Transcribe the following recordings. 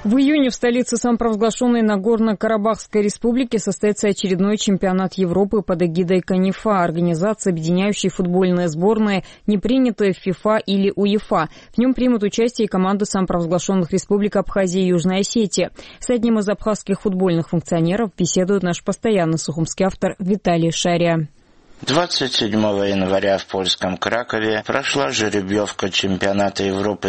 В июне в столице самопровозглашенной Нагорно-Карабахской республики состоится очередной чемпионат Европы под эгидой КОНИФА, организации, объединяющей футбольные сборные, не принятые в ФИФА или УЕФА. В нем примут участие и команды самопровозглашенных республик Абхазия и Южная Осетия. С одним из абхазских футбольных функционеров беседует наш постоянный сухумский автор Виталий Шария. 27 января в польском Кракове прошла жеребьевка чемпионата Европы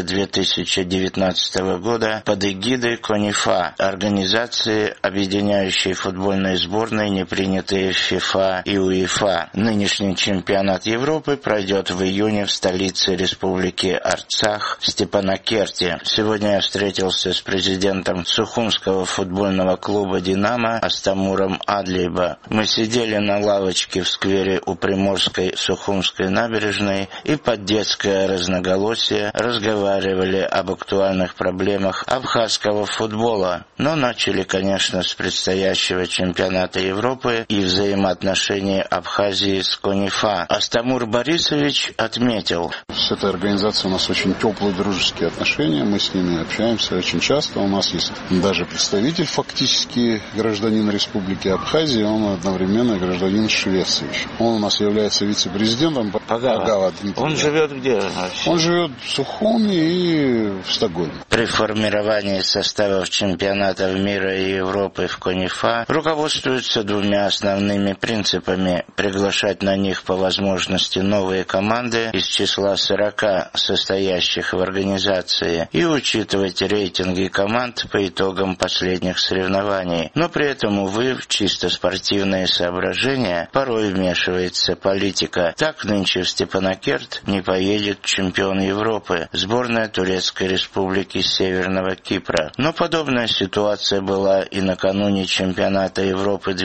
2019 года под эгидой КОНИФА, организации, объединяющей футбольные сборные, не принятые в ФИФА и УЕФА. Нынешний чемпионат Европы пройдет в июне в столице республики Арцах, Степанакерте. Сегодня я встретился с президентом Сухумского футбольного клуба «Динамо» Астамуром Адлиба. Мы сидели на лавочке в сквере у Приморской Сухумской набережной и под детское разноголосие разговаривали об актуальных проблемах абхазского футбола. Но начали, конечно, с предстоящего чемпионата Европы и взаимоотношений Абхазии с КОНИФА. Астамур Борисович отметил: с этой организацией у нас очень теплые дружеские отношения, мы с ними общаемся очень часто. У нас есть даже представитель, фактически гражданин Республики Абхазия, он одновременно гражданин Швеции. Он у нас является вице-президентом Пагава Дмитрий. Он живет где вообще? Он живет в Сухуми и в Стокгольме. При формировании составов чемпионатов мира и Европы в КОНИФА руководствуются двумя основными принципами: приглашать на них по возможности новые команды из числа 40 состоящих в организации и учитывать рейтинги команд по итогам последних соревнований. Но при этом, увы, в чисто спортивные соображения порой вмешивается политика. Так нынче в Степанакерт не поедет чемпион Европы, сборная Турецкой Республики Северного Кипра. Но подобная ситуация была и накануне чемпионата Европы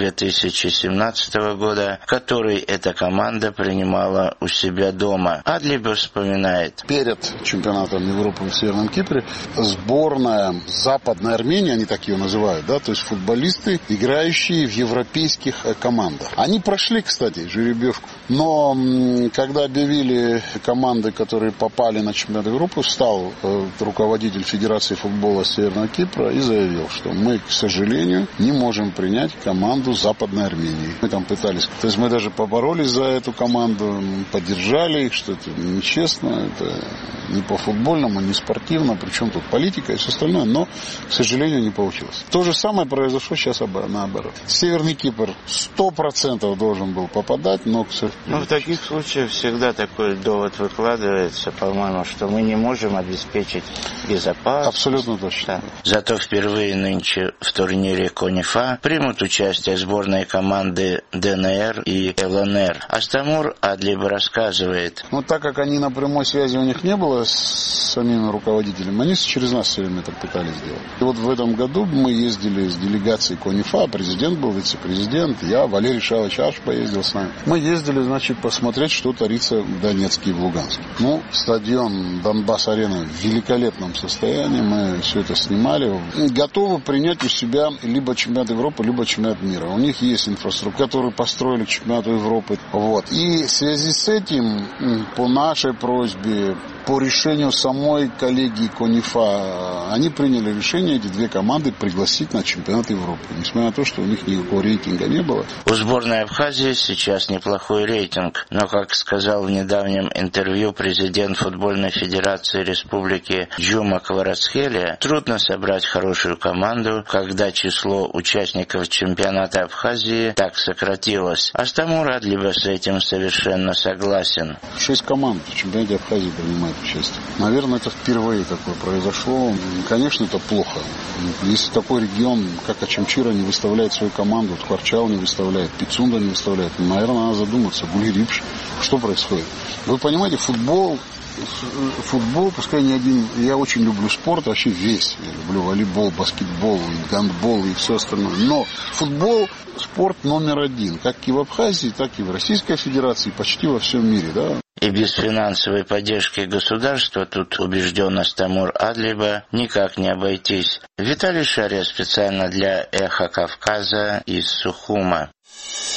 2017 года, который эта команда принимала у себя дома. Адлиба вспоминает: перед чемпионатом Европы в Северном Кипре сборная Западной Армении, они так ее называют, да, то есть футболисты, играющие в европейских командах. Они прошли, кстати, жеребьевку. Но когда объявили команды, которые попали на чемпионат Европы, встал руководитель Федерации футбола Северного Кипра и заявил, что мы, к сожалению, не можем принять команду Западной Армении. Мы там пытались. То есть мы даже поборолись за эту команду, поддержали их, что это нечестно, это не по-футбольному, не спортивно, причем тут политика и все остальное, но, к сожалению, не получилось. То же самое произошло сейчас наоборот. Северный Кипр 100% должен был попадать, но, к сожалению... Ну, в таких случаях всегда такой довод выкладывается, по-моему, что мы не можем обеспечить безопасность. Абсолютно точно. Да. Зато впервые нынче в турнире КОНИФА примут участие сборные команды ДНР и ЛНР. Астамур Адлиб рассказывает: ну, так как они на прямой связи у них не было с самими руководителями, они через нас все время это пытались сделать. И вот в этом году мы ездили с делегацией КОНИФА, президент был, вице-президент, я, Валерий Шалович Аш поездил с нами. Мы ездили, значит, посмотреть, что творится в Донецке и в Луганске. Ну, стадион Донбасс-арена в великолепном состоянии, мы все это снимали. Готовы принять у себя либо чемпионат Европы, либо чемпионат мира. У них есть инфраструктура, которую построили к чемпионату Европы. Вот. И в связи с этим, по нашей просьбе, по решению самой коллегии КОНИФА, они приняли решение эти две команды пригласить на чемпионат Европы, несмотря на то, что у них никакого рейтинга не было. У сборной Абхазии сейчас неплохой рейтинг, но, как сказал в недавнем интервью президент футбольной федерации республики Джума Кварацхелия, трудно собрать хорошую команду, когда число участников чемпионата Абхазии так сократилось. Астамур Адлиба с этим совершенно согласен. 6 команд в чемпионате Абхазии принимают участие. Наверное, это впервые такое произошло. Конечно, это плохо. Если такой регион, как Очамчира, не выставляет свою команду, Тхварчал не выставляет, Пицунда не выставляет, наверное, надо задуматься. Гулирипш, что происходит? Вы понимаете, футбол, пускай не один, я очень люблю спорт, вообще весь. Я люблю волейбол, баскетбол, гандбол и все остальное. Но футбол – спорт номер один, как и в Абхазии, так и в Российской Федерации, почти во всем мире, да. И без финансовой поддержки государства, тут убежден Астамур Адлиба, никак не обойтись. Виталий Шария специально для «Эхо Кавказа» из Сухума.